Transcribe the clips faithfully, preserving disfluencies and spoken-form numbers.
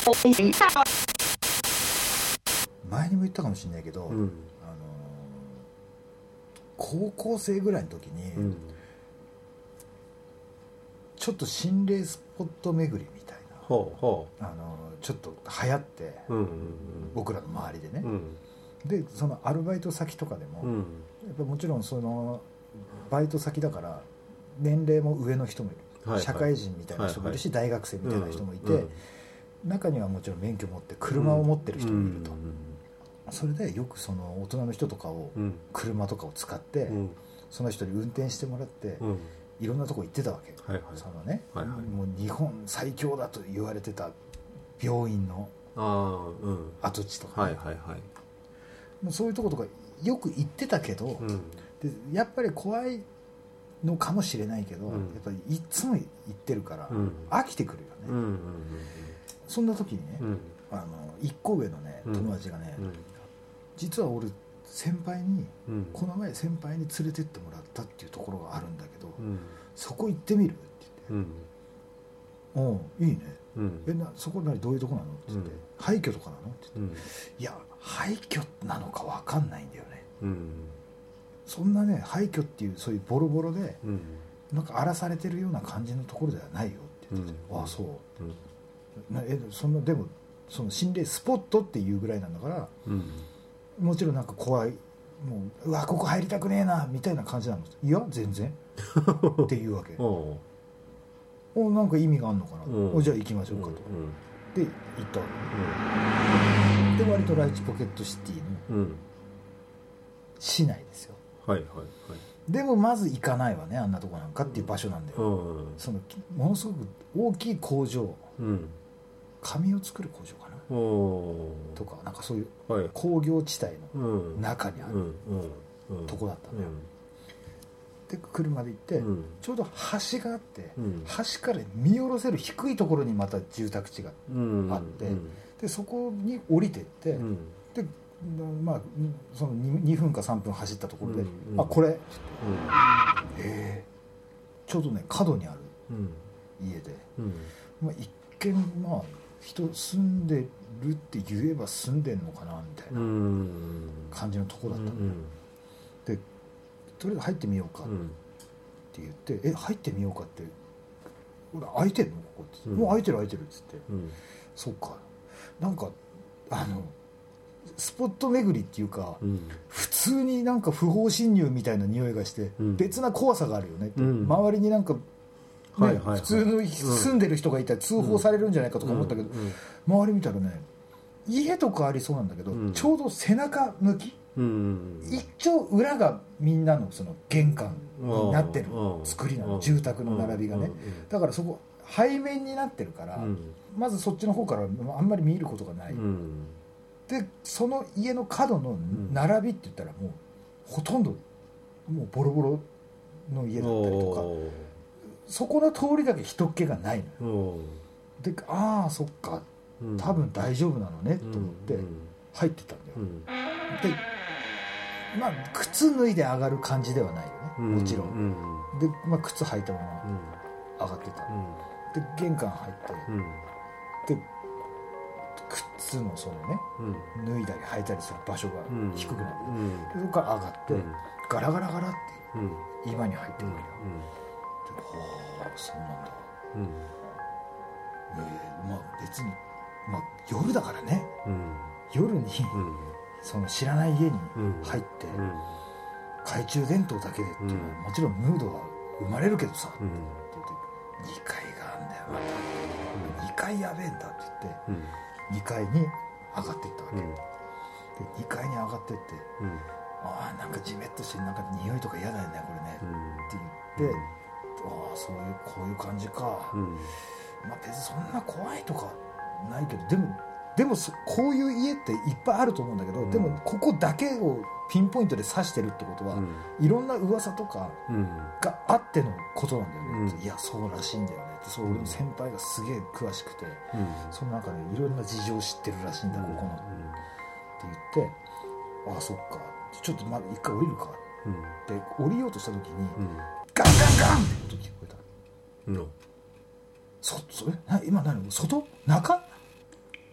前にも言ったかもしれないけど、うん、あの高校生ぐらいの時に、うん、ちょっと心霊スポット巡りみたいな、ほうほう、あのちょっと流行って、うんうんうん、僕らの周りでね、うん、でそのアルバイト先とかでも、うん、やっぱもちろんそのバイト先だから年齢も上の人もいる、はいはい、社会人みたいな人もいるし、はいはい、大学生みたいな人もいて、うんうん、中にはもちろん免許持って車を持ってる人もいると、うんうんうん、それでよくその大人の人とかを、うん、車とかを使って、うん、その人に運転してもらって、うん、いろんなとこ行ってたわけ、はいはい、そのね、はいはい、もう日本最強だと言われてた病院の跡地とか、ね、はいはいはい、もうそういうとことかよく行ってたけど、うん、でやっぱり怖いのかもしれないけど、うん、やっぱりいつも行ってるから、うん、飽きてくるよね、うんうんうんうん、そんな時にね、うん、あの一個上のね友達がね、うん、実は俺先輩に、うん、この前先輩に連れてってもらったっていうところがあるんだけど、うん、そこ行ってみるって言って、うん、おういいね、うん、えなそこ何どういうとこなのって言って、うん、廃墟とかなのって言って、うん、いや廃墟なのか分かんないんだよね、うん、そんなね廃墟っていうそういうボロボロで、うん、なんか荒らされてるような感じのところではないよって言ってて、うん、ああそう、うん、なえそんなでもその心霊スポットっていうぐらいなんだから、うん、もちろんなんか怖いもううわここ入りたくねえなみたいな感じなのいや全然っていうわけおおなんか意味があるのかな、うん、おじゃあ行きましょうかと、うん、で行ったわけ、うん、で割とライチポケットシティの市内ですよ、はいはいはい、でもまず行かないわねあんなとこなんかっていう場所なんだよ、うん、そのものすごく大きい工場、うん、紙を作る工場かなとかなんかそういう工業地帯の中にあるとこだったんだよ、で車で行って、うん、ちょうど橋があって、うん、橋から見下ろせる低いところにまた住宅地があって、うん、でそこに降りてって、うん、でまあその 2, にふんかさんぷん走ったところで、うん、あこれ、うん、えー、ちょうどね角にある家で、うんまあ、一見まあ人住んでるって言えば住んでんのかなみたいな感じのとこだったんだよ、うんうん、でとりあえず入ってみようかって言って、うん、え入ってみようかってほら開いてんのここって、うん、もう開いてる開いてるっつって、うん、そっかなんかあのスポット巡りっていうか、うん、普通になんか不法侵入みたいな匂いがして、うん、別な怖さがあるよねって、うん、周りになんかねはいはいはい、普通の住んでる人がいたら通報されるんじゃないかとか思ったけど、うんうん、周り見たらね家とかありそうなんだけど、うん、ちょうど背中向き、うん、一応裏がみんなのその玄関になってる作りなの住宅の並びがねだからそこ背面になってるから、うん、まずそっちの方からあんまり見ることがない、うん、でその家の角の並びって言ったらもうほとんどもうボロボロの家だったりとかそこの通りだけ人っ気がないのよでああそっか多分大丈夫なのねと思って入ってたんだよ、うん、でまあ靴脱いで上がる感じではないよねもちろん、うん、で、まあ、靴履いたまま上がってた、うん、で玄関入って、うん、で靴のそのね、うん、脱いだり履いたりする場所が低くなる、うん、でそこから上がって、うん、ガラガラガラって、うん、今に入ってくるよ、うんはあそうなんだ、うんえー、まあ別に、まあ、夜だからね、うん、夜に、うん、その知らない家に入って、うん、懐中電灯だけでっていうのは、うん、もちろんムードは生まれるけどさ、うん、って言ってにかいがあるんだよまた、うん、にかいやべえんだって言って、うん、にかいに上がっていったわけ、うん、でにかいに上がってって、うん、ああなんかジメッとしてなんか匂いとか嫌だよねこれね、うん、って言って、うんああそういうこういう感じか、うん、まあ別にそんな怖いとかないけどでもでもこういう家っていっぱいあると思うんだけど、うん、でもここだけをピンポイントで指してるってことは、うん、いろんな噂とかがあってのことなんだよね、うん、いやそうらしいんだよねってそう俺の先輩がすげえ詳しくて、うん、その中でいろんな事情を知ってるらしいんだ、うん、ここの、うん、って言ってああそっかちょっとまだ一回降りるか、うん、で降りようとした時に、うんガンガンガンって音聞こえたの、うん、そそれな今何外中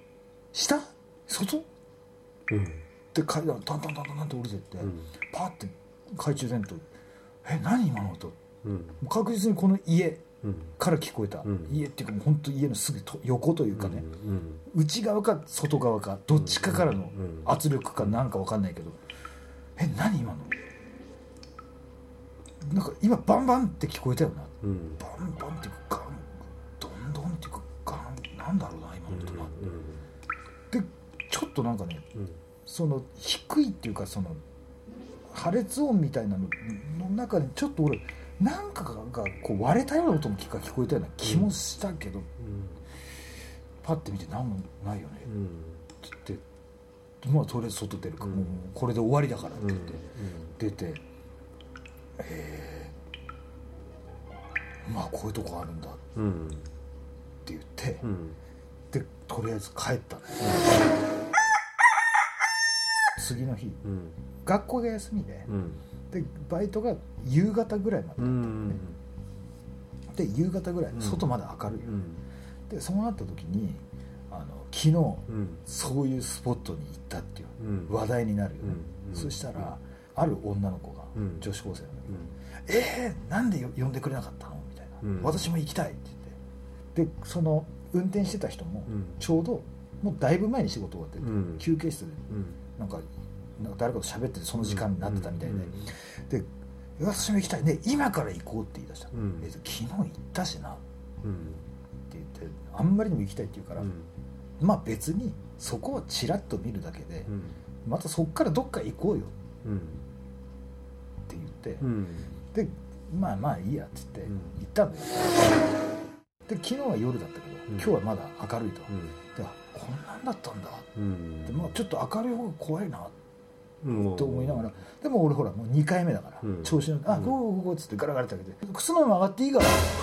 下外、 うん、 で階段タンタンタンタンって降りてって、うん、パッて懐中電灯え何今の音、うん、もう確実にこの家から聞こえた、うん、家っていうかもう本当家のすぐと横というかね、うんうん、内側か外側かどっちかからの圧力かなんか分かんないけど、え何今のなんか今バンバンって聞こえたよな、うん、バンバンっていうかガンドンドンっていうかガンなんだろうな今の音な、うんうん、でちょっとなんかね、うん、その低いっていうかその破裂音みたいなのの中にちょっと俺なんかがこう割れたような音も聞こえたような気もしたけど、うん、パッて見て何もないよね、うん、って言ってまあとりあえず外出るか、うん、もうこれで終わりだからって言って、うん、出てへえまあこういうとこあるんだって言って、うん、でとりあえず帰ったんです、うん、次の日、うん、学校が休みで、うん、でバイトが夕方ぐらいまでだったのね、うん、で夕方ぐらい外まで明るいよ、うん、でそうなった時にあの昨日、うん、そういうスポットに行ったっていう、うん、話題になるよね、うん、そしたらある女の子が、うん、女子高生なんだけど、うん、えー、なんで呼んでくれなかったのみたいな、うん、私も行きたいって言ってでその運転してた人もちょうどもうだいぶ前に仕事終わってて、うん、休憩室でなんかなんか誰かと喋っててその時間になってたみたいで、うん、で私も行きたいね今から行こうって言い出した、うん、え昨日行ったしな、うん、って言ってあんまりにも行きたいって言うから、うん、まあ別にそこはチラッと見るだけで、うん、またそっからどっか行こうよ、うん、って言って、うん、でまあまあいいやって言って行ったんだよ、で昨日は夜だったけど、うん、今日はまだ明るいと、うん、でこんなんだったんだ、うん、でまあちょっと明るい方が怖いなと思いながら、でも俺ほらもうにかいめだから、うん、調子のあゴーゴーゴーっつってガラガラって開けて靴の上も上がっていい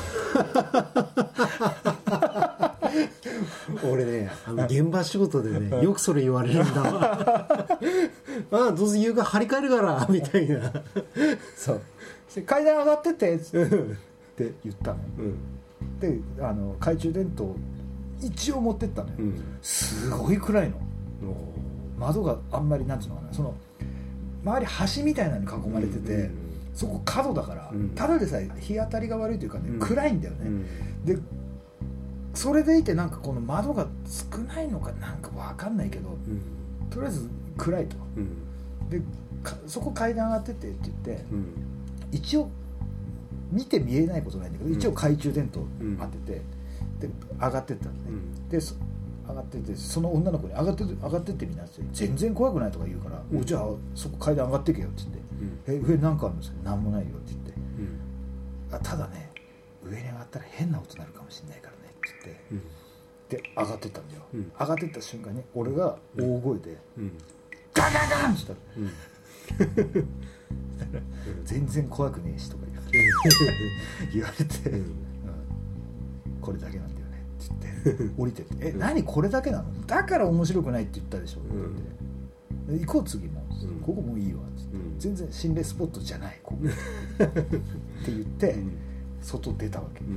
から俺ねあの現場仕事でねよくそれ言われるんだわああどうせ夕方張り替えるからみたいなそう階段上がってってって言ったの、うん、であの懐中電灯一応持ってったのよ、うん、すごい暗いの、窓があんまりなんていうのかなその周り橋みたいなのに囲まれてて、うん、そこ角だから、うん、ただでさえ日当たりが悪いというかね、うん、暗いんだよね、うん、でそれでいてなんかこの窓が少ないのかなんか分かんないけど、うん、とりあえず暗いと、うん、でそこ階段上がってってって言って、うん、一応見て見えないことないんだけど、うん、一応懐中電灯当てて、で上がってったんですね、うん、で上がっててその女の子に上がって上がってってみんなって全然怖くないとか言うから、うん、おじゃあそこ階段上がってけよって言って、うん、え上なんかあるんですか何もないよって言って、うん、あただね上に上がったら変な音になるかもしれないからねって言って、うん、で上がってったんだよ、うん、上がってった瞬間に俺が大声で、うん、ガンガンガンって言ったら、うん、全然怖くねえしとか言われて、うん、これだけなんだよって言って降りてってえ何これだけなのだから面白くないって言ったでしょって言って、行こう次も、うん、ここもういいわって言って、うん、全然心霊スポットじゃないここって言って、うん、外出たわけ、うん、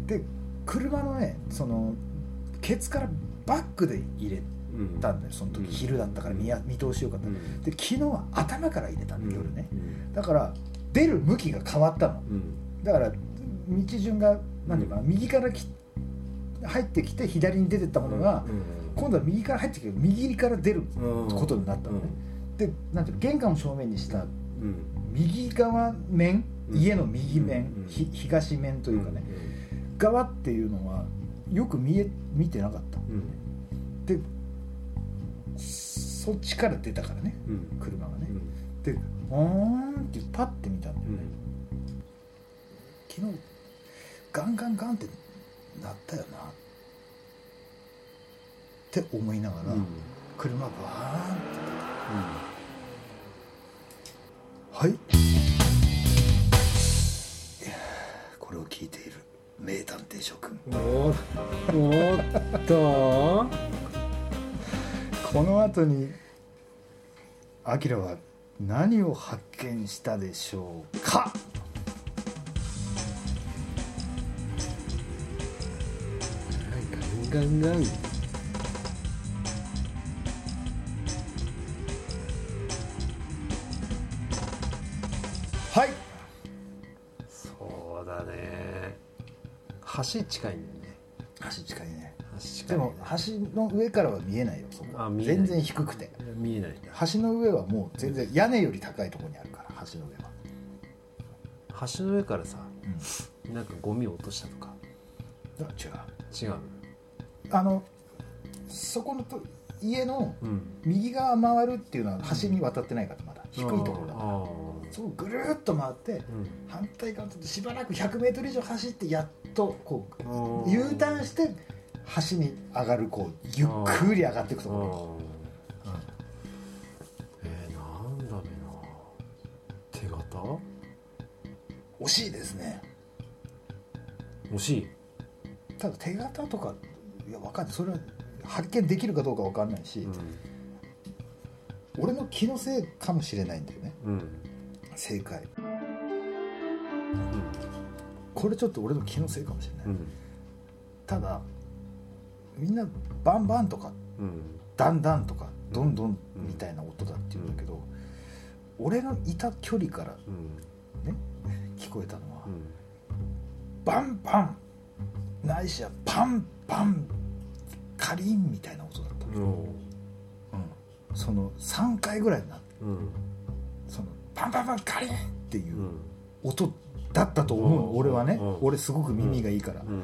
で車のねそのケツからバックで入れたんだよその時、うん、昼だったから 見, 見通しよかった、うん、で昨日は頭から入れたんだ夜ね、うん、だから出る向きが変わったの、うん、だから道順が何ていうかな、右からき入ってきて左に出てったものが、うん、今度は右から入ってきて右から出ることになったのね、うん、でなんていうの玄関を正面にした右側面、うん、家の右面、うん、東面というかね、うん、側っていうのはよく見え見てなかった、うん、でそっちから出たからね、うん、車がね、うん、であーんってパッて見たんだよね、うん、昨日ガンガンガンってなったよなって思いながら、うん、車バーンって出た、うん、はいこれを聞いている名探偵諸君おおっとこの後にアキラは何を発見したでしょうか。 ガンガンガンはい。 そうだね、橋近いんだよね。 橋近いね。 橋近いね。 でも橋の上からは見えないよ、そこ。あ、見えない。全然低くて見えない。 橋の上はもう全然屋根より高いところにあるから。橋の上は橋の上からさ、うん、なんかゴミを落としたとか。 違う違う。 あのそこのと家の右側回るっていうのは橋に渡ってないからまだ低いところだから、そこぐるっと回って、うん、反対側としばらくひゃくメートル以上走ってやっとこう U ターンして橋に上がる、こうゆっくり上がっていくところ。うん、 えー、なんだろうな、手形惜しいですね。 惜しい。 ただ手形とかいや分かんない、それは発見できるかどうか分かんないし、うん、俺の気のせいかもしれないんだよね、うん、正解、うん、これちょっと俺の気のせいかもしれない、うん、ただみんなバンバンとか、うん、ダンダンとかドンドンみたいな音だって言うんだけど、うん、俺のいた距離から、ね、聞こえたのは、うん、バンバンないしはパンパンカリンみたいな音だったの、うん、そのさんかいぐらいになって、うん、そのパンパンパンカリンっていう音だったと思うの、うん、俺はね、うん、俺すごく耳がいいから、うん、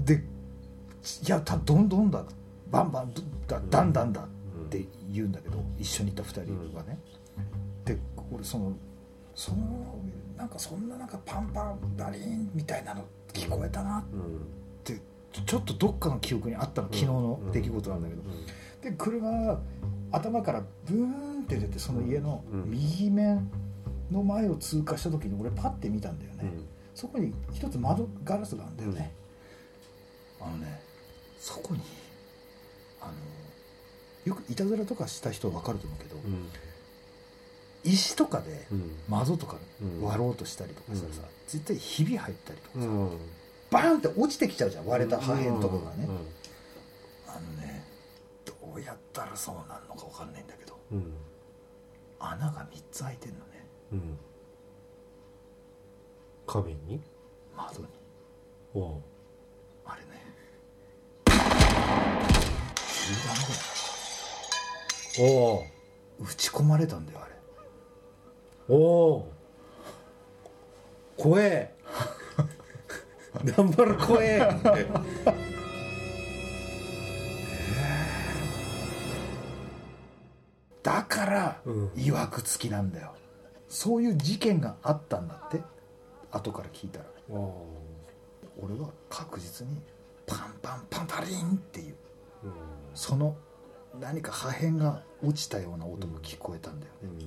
でいやたどんどんだバンバンだダンダンだって言うんだけど、一緒にいたふたりはね、で俺そのそのなんかそんななんかパンパンバリンみたいなの聞こえたなってちょっとどっかの記憶にあったの、昨日の出来事なんだけど、で車が頭からブーンって出てその家の右面の前を通過した時に俺パッて見たんだよね、うん、そこに一つ窓ガラスがあるんだよね、うん、あのねそこにあのよくいたずらとかした人は分かると思うけど、うん、石とかで窓とか割ろうとしたりとかしたらさ、うん、絶対ひび入ったりとかさ、うん、バーンって落ちてきちゃうじゃん、割れた破片とかがね、うんうん、あのねどうやったらそうなるのか分かんないんだけど、うん、穴がみっつ開いてんのね、うん、 壁に窓に、 おあれね銃弾ぐらいお撃ち込まれたんだよあれ。 おお怖え頑張る怖えだからいわくつきなんだよ、うん、そういう事件があったんだって後から聞いたら。俺は確実にパンパンパンパリンっていう、うん、その何か破片が落ちたような音も聞こえたんだよね、うん、っていう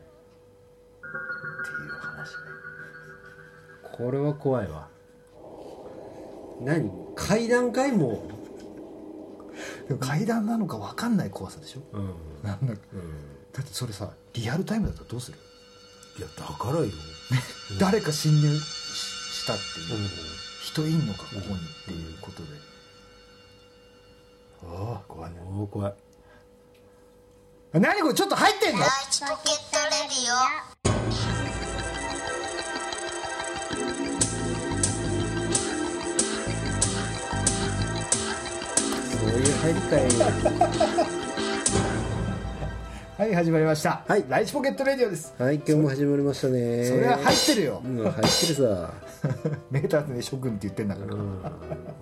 話ね。 これは怖いわ。何階段かいもでも階段なのか分かんない怖さでしょ、うん、なんだ、うん、だってそれさリアルタイムだったらどうする？ いやだからよ誰か侵入したっていう、うん、人いんのかここにっていうことで、うん、ああ怖いね。 お怖い。 何これちょっと入ってんの？ ライチポケットレディオ。 そういう入りかいはい始まりました、 はい、 ライチポケットレディオです。 はい今日も始まりましたね。 それは入ってるよ、 うん、入ってるさメーターで諸君って言ってんだから、うん、や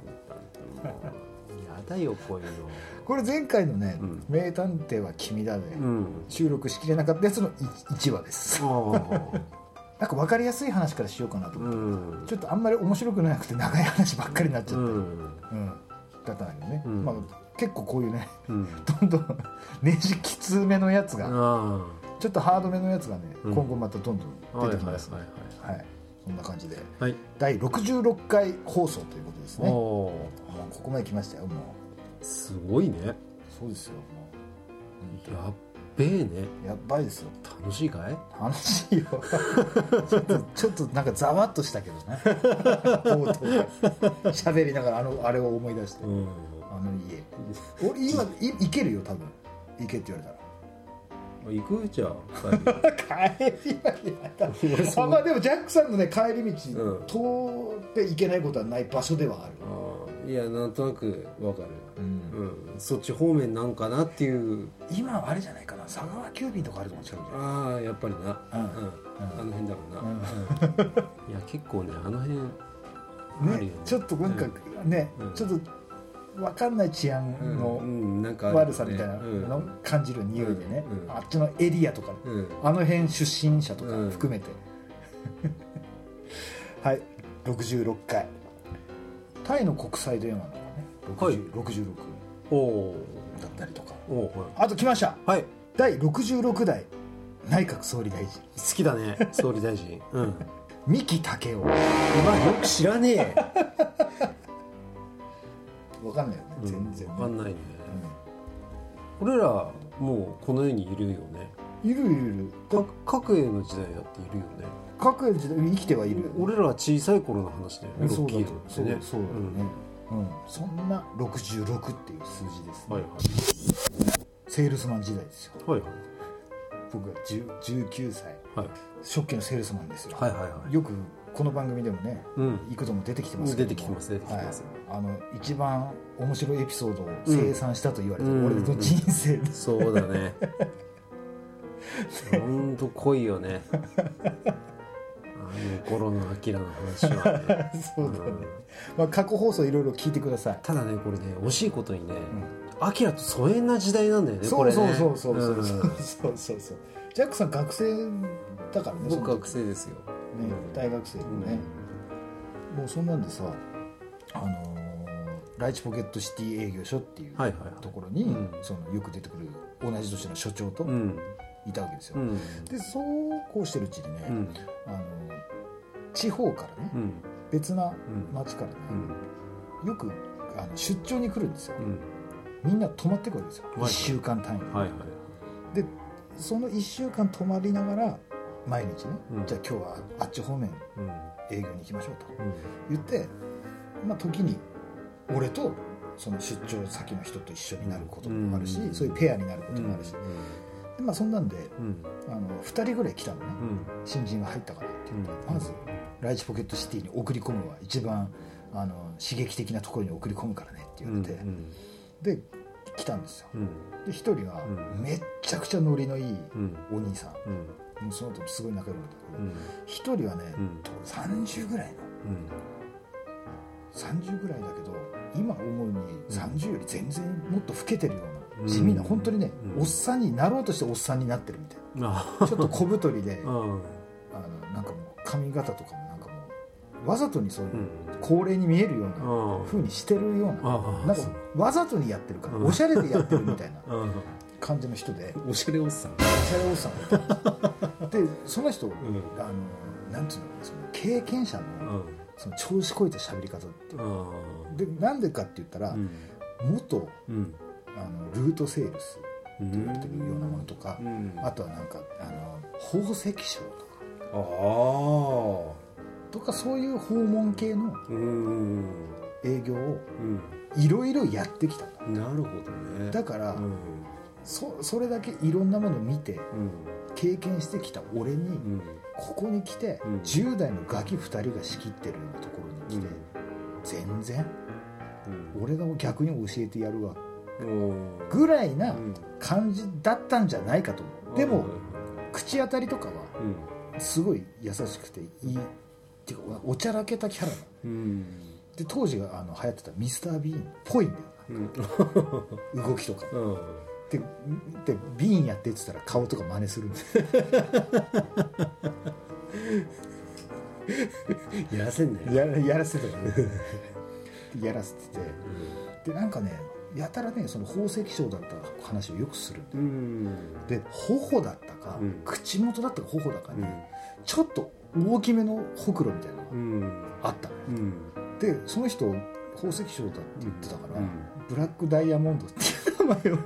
だよこういうの。 これ前回のね、うん、名探偵は君だで、うん、収録しきれなかったやつのいちわです。なんか分かりやすい話からしようかなと思って、うん、ちょっとあんまり面白くなくて長い話ばっかりになっちゃって、うんうん、だったんだけどね、うんまあ、結構こういうね、うん、どんどんネジきつめのやつがちょっとハードめのやつがね、うん、今後またどんどん出てきますね。こんな感じで、はい、だいろくじゅうろっかい放送ということですね。もうここまで来ましたよ。もうすごいね。 そうですよ。もうやっべえね。 やっばいですよ。 楽しいかい？ 楽しいよちょっとちょっとなんかざわっとしたけどね喋りながらあのあれを思い出して、うん、あの家俺今いいけるよ多分行けって言われたら。 行くじゃあ帰りは嫌だあ、まあでもジャックさんのね帰り道、うん、通っていけないことはない場所ではある。 あ、いやなんとなくわかる、うんうん、そっち方面なんかなっていう。 今はあれじゃないかな、佐川急便とかあると思っちゃうじゃん。 ああやっぱりな、うんうん、あの辺だろうな、うん、いや結構ねあの辺ね、ね、ちょっとなんかね、うん、ちょっと分かんない治安の悪さみたいなのを感じる匂いでね、うんうん、あっちのエリアとか、うん、あの辺出身者とか含めて、うん、はいろくじゅうろっかいタイの国際電話のねろくじゅう、はい、ろくじゅうろくおだったりとか、お、はい、あと来ました、はい、だいろくじゅうろくだい内閣総理大臣。 好きだね総理大臣、うん、 三木武夫。 今よく知らねえ分かんないよね、うん、全然、ね、 分かんないね、うん、俺らもうこの世にいるよね。 いるいるいる。 各英の時代だっているよね。 各英の時代生きてはいる。 俺らは小さい頃の話だよね。 そうだと、そうだよね、うんうん、そんなろくじゅうろくっていう数字ですね、はいはい、セールスマン時代ですよ、はいはい、僕がじゅうきゅうさい、はい、初期のセールスマンですよ、はいはいはい、よくこの番組でもね、うん、幾度も出てきてますけども、 出てきてます出てきてます、 はい、あの一番面白いエピソードを清算したと言われてる、うん、俺の人生で、うん、 そうだね本当濃いよねあの頃のアキラの話はねそうだね、うん、まあ、過去放送いろいろ聞いてください。 ただねこれね惜しいことにね、アキラと疎遠な時代なんだよね。 そうそうそうそうそうそうそうそうそう。ジャックさん学生だからね。 僕学生ですよ、ね、 大学生でね、うん、もうそんなんでさ、あのー、ライチポケットシティ営業所っていうところに、はいはいはい、そのよく出てくる同じ年の所長といたわけですよ、うん、でそうこうしてるうちにね、うん、あの地方からね、うん、別な町からね、うん、よくあの出張に来るんですよ、うん、みんな泊まってくるんですよ、はいはい、いっしゅうかん単位で、はいはい、でそのいっしゅうかん泊まりながら毎日ね、うん、じゃあ今日はあっち方面営業に行きましょうと言って、まあ、時に俺とその出張先の人と一緒になることもあるし、うん、そういうペアになることもあるし、うんでまあ、そんなんで、うん、あのふたりぐらい来たのね、うん、新人が入ったからって言って、うん、まずライチポケットシティに送り込むは一番あの刺激的なところに送り込むからねって言われて、うんうん、で来たんですよ、うん、でひとりはめっちゃくちゃノリのいいお兄さん、うんうん、もうその後すごい仲良くなったけどひとりはね、うん、さんじゅうぐらいの、うん、さんじゅうぐらいだけど今思うにさんじゅうより全然もっと老けてるような地味な、うん、本当にね、うん、おっさんになろうとしておっさんになってるみたいな、うん、ちょっと小太りで、うん、あのなんかもう髪型とかもなんかもうわざとにそういう高齢に見えるような風にしてるような、うん、なんかわざとにやってるから、うん、おしゃれでやってるみたいな感じの人で、 おしゃれおっさんおしゃれおっさんでその人、うん、あのなんていうのその経験者の、うん、その調子こいた喋り方っていう、うん、でなんでかって言ったら、うん、元、うん、あのルートセールスと言われてるようなものとか、うん、あとはなんかあの宝石商とかあとかそういう訪問系の営業をいろいろやってきた、 うん、なるほどね。 だから、うん、そ, それだけいろんなものを見て、うん、経験してきた俺に、うん、ここに来て、うん、じゅう代のガキふたりが仕切ってるようなところに来て、うん、全然、うん、俺が逆に教えてやるわ、うん、ぐらいな感じだったんじゃないかと思う、うん、でも、うん、口当たりとかはすごい優しくていいっていうかおちゃらけたキャラな、うん、で当時があの流行ってたミスター・ビーンっぽいんだよな、うん、動きとか、うん、で, でビーンやってって言ったら顔とか真似するんですやらせんねや, やらせてたねやらせてて、うん、でなんかねやたらねその宝石商だった話をよくするんだよ、うん、で頬だったか、うん、口元だったか頬だかに、うん、ちょっと大きめのほくろみたいなのがあったの、うん、でその人宝石商だって言ってたから、うん、ブラックダイヤモンドっていう名前を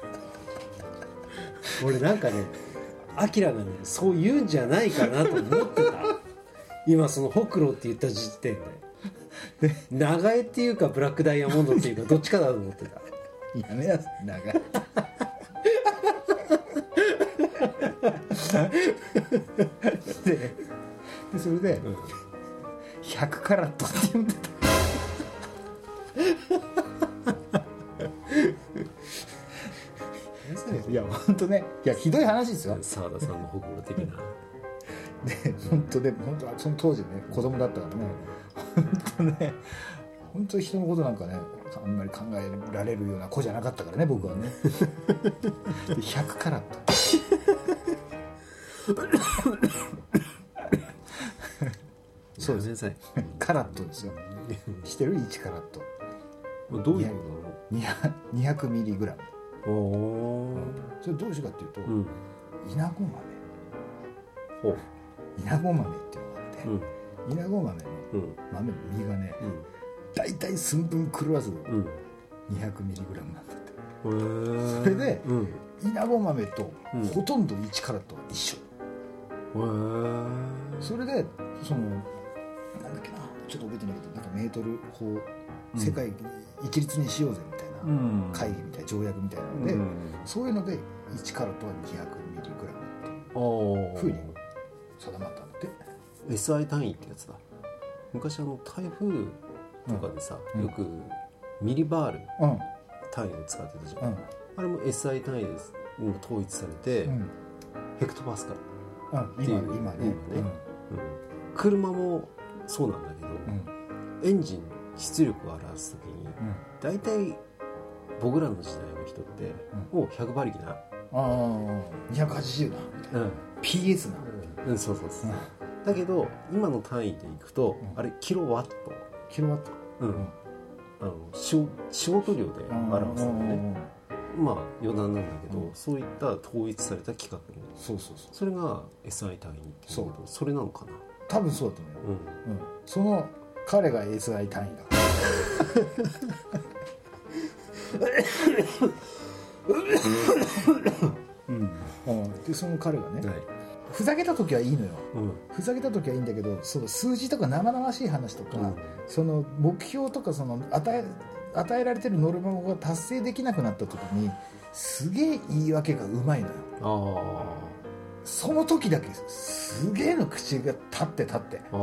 俺なんかねアキラがねそう言うんじゃないかなと思ってた今そのほくろって言った時点で長江っていうかブラックダイヤモンドっていうかどっちかだと思ってた。 やめやす長江で, でそれで、うん、ひゃくカラットって読んでたいや本当ね、いやひどい話ですよ。 澤田さんのほくろ的なで本当で本当その当時ね子供だったからね、本当ね本当人のことなんかねあんまり考えられるような子じゃなかったからね僕はねでひゃくカラットそうですねカラットですよ。してるいちカラットどういうことなの？ にひゃくミリグラム。 おお、 それどうしてかっていうと、うん、イナゴ豆ほうイナゴ豆っていうのがあって、うん、イナゴ豆の豆の実がね、うん、大体寸分狂わずにひゃくミリグラムなんだって、うん、それで、うん、イナゴ豆とほとんどいちカラットは一緒、うん、それでそのなんだっけなちょっと覚えてないけどなんかメートル法世界一律にしようぜみたいな、うん、会議みたいな条約みたいなので、うん、そういうのでいちカラットはにひゃくミリグラムっていうふうに定まったんでエスアイ 単位ってやつだ。昔あの台風とかでさ、うん、よくミリバール単位を使ってたじゃん、うん、あれも エスアイ 単位です統一されて、うん、ヘクトパスカルっていう、うん、今, 今ね、今ね、うんうん、車もそうなんだけど、うん、エンジン出力を表すときに、うん、大体僕らの時代の人って、うん、もうひゃく馬力な、 あにひゃくはちじゅうなみたいな、うん、ピーエス な、 うん、うん、そうそうそう、うん、だけど今の単位でいくと、うん、あれキロワットキロワット、 うんうん、あの仕事量で表すのね、まあ余談なんだけど、うん、そういった統一された規格に、 そうそうそう、 それが エスアイ 単位っていうけど、それなのかな。 多分そうだと思うよ、うんうん、その彼が エスアイ 単位だうんうん、でその彼がね、はい、ふざけた時はいいのよ、うん、ふざけた時はいいんだけど、その数字とか生々しい話とか、うん、その目標とかその与え、与えられてるノルマが達成できなくなった時にすげえ言い訳がうまいのよ。あ、その時だけすげえの口が立って立って、あ、うん、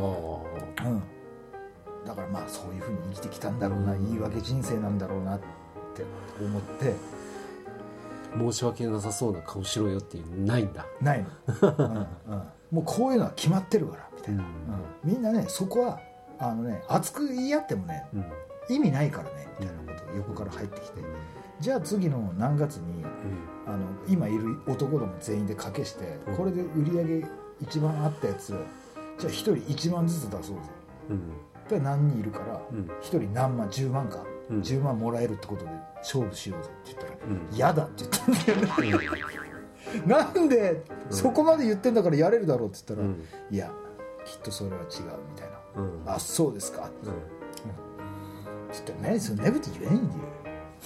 だからまあそういう風に生きてきたんだろうな、うん、言い訳人生なんだろうなって思って、 申し訳なさそうな顔しろよっていうないんだ、 ないの、うんうん、もうこういうのは決まってるからみたいな、うんうん、みんなねそこはあのね熱く言い合ってもね、うん、意味ないからねみたいなことが横から入ってきて、うん、じゃあ次の何月に、うん、あの今いる男ども全員で掛けして、うん、これで売り上げ一番あったやつじゃあひとりいちまんずつ出そうぜ、うん、で何人いるからひとり何万じゅうまんか、うん、じゅうまんもらえるってことで勝負しようぜって言ったら、うん、嫌だって言ったんだよねなんで、うん、そこまで言ってんだからやれるだろうって言ったら、うん、いやきっとそれは違うみたいな、うん、あそうですか、うんうん、ちょっと何そのねぶって言えないんだよ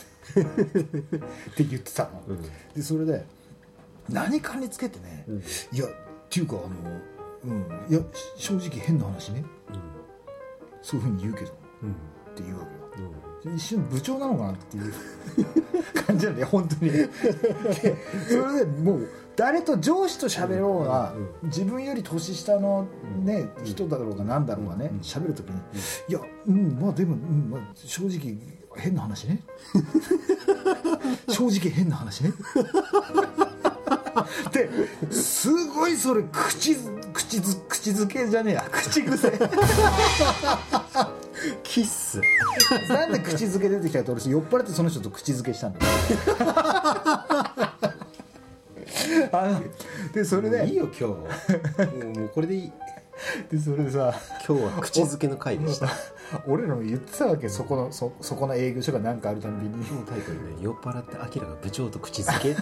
って言ってたの、うん、でそれで何かにつけてね、うん、いやっていうかあの、うん、いや正直変な話ね、うん、そういうふうに言うけど、うん、って言うわけよ、うん、一瞬部長なのかなっていう感じなんだよ本当にでそれでもう誰と上司と喋ろうが、うんうん、自分より年下の、ねうん、人だろうが何だろうがね喋、うん、るときに、うん、いや、うんまあでも、うんまあ、正直変な話ね正直変な話ねですごいそれ口口づ口づけじゃねえや口癖キッスなんで口づけ出てきたかと俺酔っ払ってその人と口づけしたんだよあのでそれでいいよ今日もう、もうこれでいいでそれでさ今日は口づけの回でした俺らも言ってたわけ そ, この そ, そこの営業所が何かあるたびにもうタイトルね酔っ払ってアキラが部長と口づけ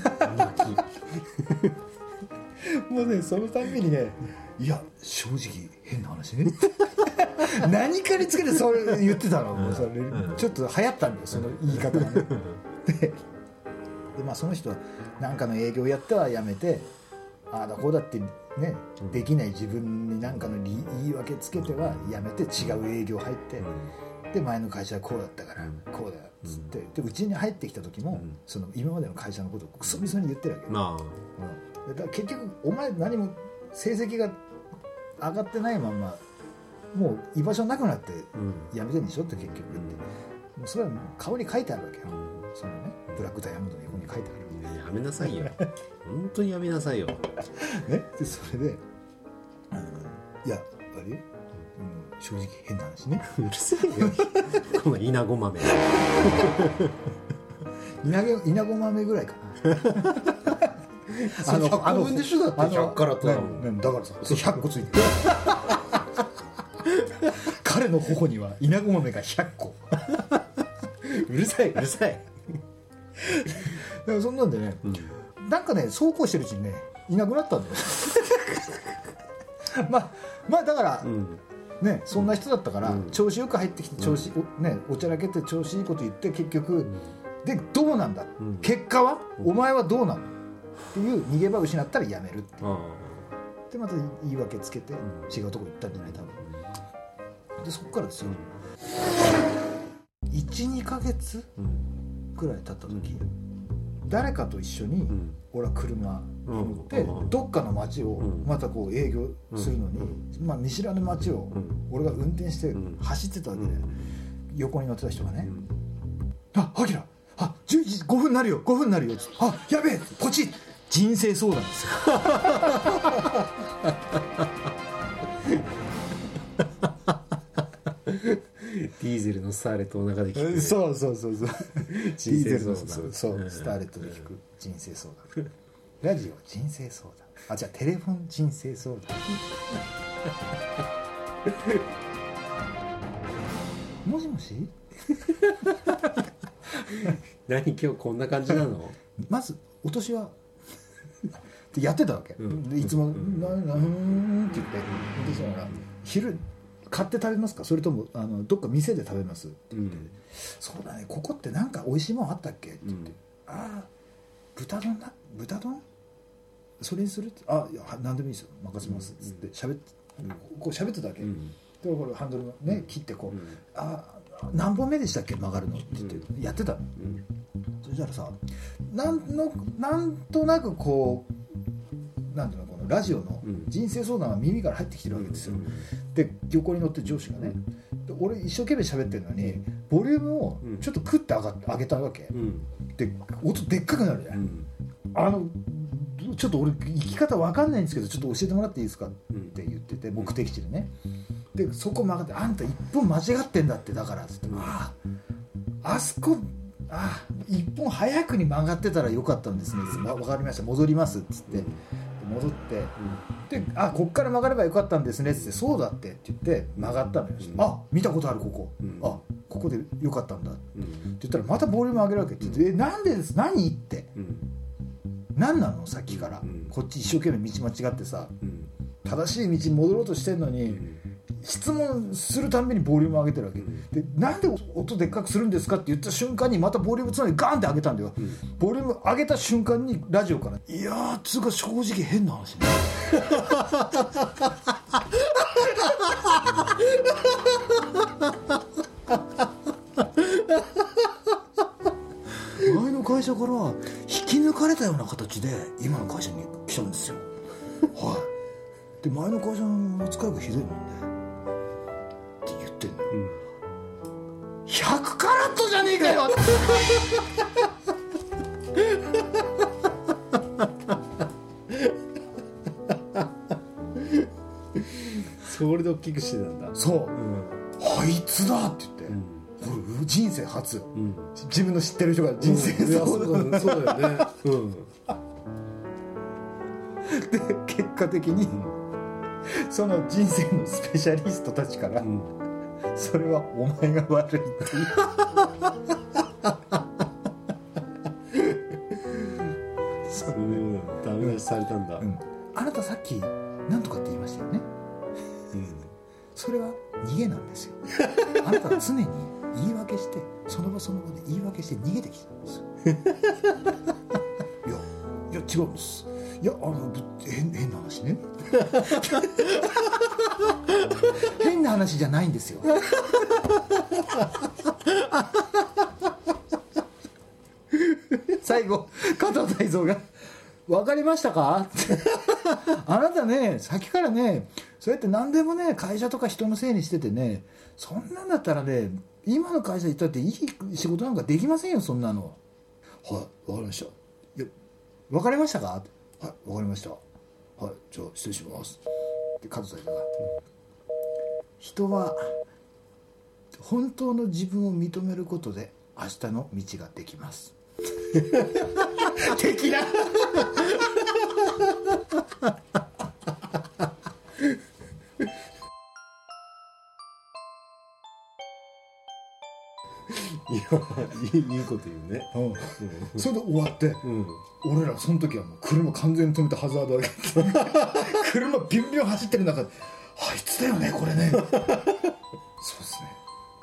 もうねそのたびにねいや正直変な話ね何かにつけてそれ言ってたの、もうそれ、うん、ちょっと流行ったんだよその言い方がねで, で、まあ、その人は何かの営業やってはやめてああだこうだってね、うん、できない自分に何かの言い訳つけてはやめて違う営業入って、うん、で前の会社はこうだったから、うん、こうだっつって、でうちに入ってきた時も、うん、その今までの会社のことをクソみそに言ってるわけよ、うん、 だから結局お前何も成績が上がってないままもう居場所なくなってやめてんでしょって結局って、もうそれは顔に書いてあるわけよ、うん、そのねブラックダイヤモンドの横に書いてある。 やめなさいよ本当にやめなさいよね。 でそれであのいやあれ、うん、正直変な話ねうるせえよこの稲子豆稲子豆ぐらいかなあのひゃっこぶんでしょだってひゃっカラットだもん。だからさひゃっこついてる彼の頬には稲子豆がひゃっこうるさいうるさいだからそんなんでね、うん、なんかねそうこうしてるうちにねいなくなったんだよまあまあだから、うんね、そんな人だったから、うん、調子よく入ってきて調子、うんね、おちゃらけて調子いいこと言って結局、うん、でどうなんだ、うん、結果は、うん、お前はどうなのっていう逃げ場を失ったらやめるっていう、うん、でまた言い訳つけて、うん、違うとこ行ったんじゃない多分でそっからですよ、うん、いちにかげつくらい経った時、うん、誰かと一緒に、うん、俺は車に乗って、うん、どっかの街をまたこう営業するのに、うんまあ、見知らぬ街を俺が運転して走ってたわけで、うん、横に乗ってた人がね、うん、あ、アキラあ、じゅういちじごふんになるよごふんになるよあ、やべえこっち人生相談ですよディーゼルのスターレットの中で聞くそうそうそうそう人生相談そうそう、うん、スターレットで聞く人生相談ラジオ人生相談あ、じゃあテレフォン人生相談もしもし何今日こんな感じなのまずお年はってやってたわけ、うん、でいつも「うんななうん」って言って運転しながら「昼買って食べますかそれともあのどっか店で食べます?」って言って、うん、そうだねここってなんか美味しいもんあったっけ?」って言って「うん、ああ豚丼だ豚丼それにする?」って「あいや何でもいいですよ任せます」っつって喋って、うん、こう喋ってたわけ、うん、でこれハンドルのね切ってこう「うん、あ何本目でしたっけ曲がるの?」って言ってやってたの、うん、そしたらさなんのなんとなくこうなんていうのこのラジオの人生相談が耳から入ってきてるわけですよ、うん、で横に乗って上司がねで俺一生懸命喋ってるのにボリュームをちょっとクッて上がって上げたわけ、うん、で音でっかくなるじゃん、うん、あのちょっと俺生き方わかんないんですけどちょっと教えてもらっていいですかって言ってて目的地でねでそこ曲がってあんた一本間違ってんだってだからっつって、うん、あああそこあ一本早くに曲がってたらよかったんですねわかりました戻りますっつって戻って、うん、であこっから曲がればよかったんですねっつってそうだってって言って曲がったのよ、うん、あ見たことあるここ、うん、あここでよかったんだ、うん、って言ったらまたボリューム上げるわけって言って、うん、えなんでです何って、うん、何なのさっきから、うん、こっち一生懸命道間違ってさ、うん、正しい道に戻ろうとしてんのに、うん質問するたんびにボリューム上げてるわけ、うん、でなんで音でっかくするんですかって言った瞬間にまたボリュームつまりガンって上げたんだよ、うん、ボリューム上げた瞬間にラジオからいやーつうか正直変な話ね前の会社から引き抜かれたような形で今の会社に来たんですよはいで前の会社の扱いがひどいもんでってんの、うん、ひゃくカラットじゃねえかよそれで大きくしてたんだそう、うん、あいつだって言って、うん、人生初、うん、自分の知ってる人が人生相談、うん、そうだよね、うん、 で結果的に、うん、その人生のスペシャリストたちから、うんそれはお前が悪いっていうそうダメ出しされたんだ、うん、 あなたさっき何とかって言いましたよね、うん、それは逃げなんですよあなたは常に言い訳してその場その場で言い訳して逃げてきたんですよいやいや違うんですいやあの変変な話ね変な話じゃないんですよ最後加藤泰造が分かりましたかあなたねさっきからねそうやって何でもね会社とか人のせいにしててね、そんなんだったらね今の会社行ったっていい仕事なんかできませんよ、そんなの。はい分かりました。いや分かりましたか。はい分かりました。はいじゃあ失礼しますってカットされたら、うん、人は本当の自分を認めることで明日の道ができます的ないやいい、いいこと言うね、 うんうん、それで終わって、うん、俺らその時はもう車完全に止めてハザード上げて車ビュンビュン走ってる中であいつだよねこれねそうですね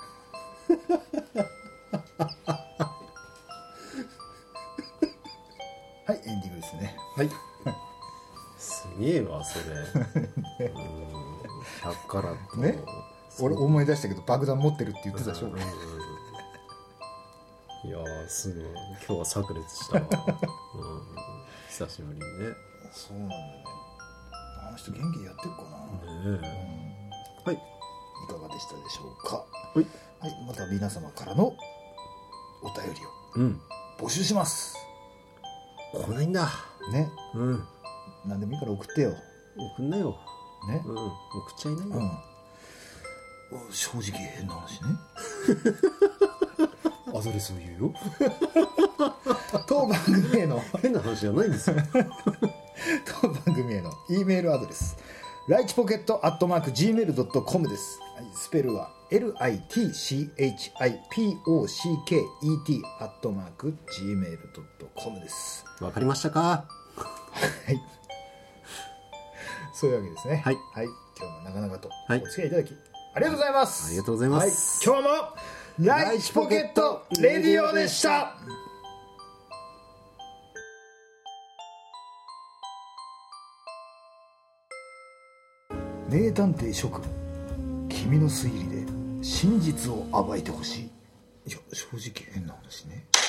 はいエンディングですね。 はいすげえわそれうんひゃくカラットね。俺思い出したけど爆弾持ってるって言ってたでしょ、うんうん、 いやーすごい今日は炸裂したわ、うん、久しぶりにね。 そうなんだよね、あの人元気やってるかな、ねうん、はいいかがでしたでしょうか。 はい、 はい、また皆様からのお便りを募集します、 うん、来ないんだね、 うん、 何でもいいから送ってよ。 送んなよね、 うん、送っちゃいなよ、 うん、正直変な話ねアドレスを言うよ当番組への変な話じゃないんですよ当番組への E メールアドレスライチポケットアットマーク ジーメールドットコム です、はい、スペルは エルアイティーシーエイチアイピーオーシーケーイーティー アットマーク ジーメールドットコム です。 わかりましたか。 はいそういうわけですね。 はい、 はい、今日も長々とはいお付き合いいただき、ありがとうございます。 ありがとうございます、 はい、今日もライチポケットレディオでした。名探偵諸君、君の推理で真実を暴いてほしい。いや正直変な話ね。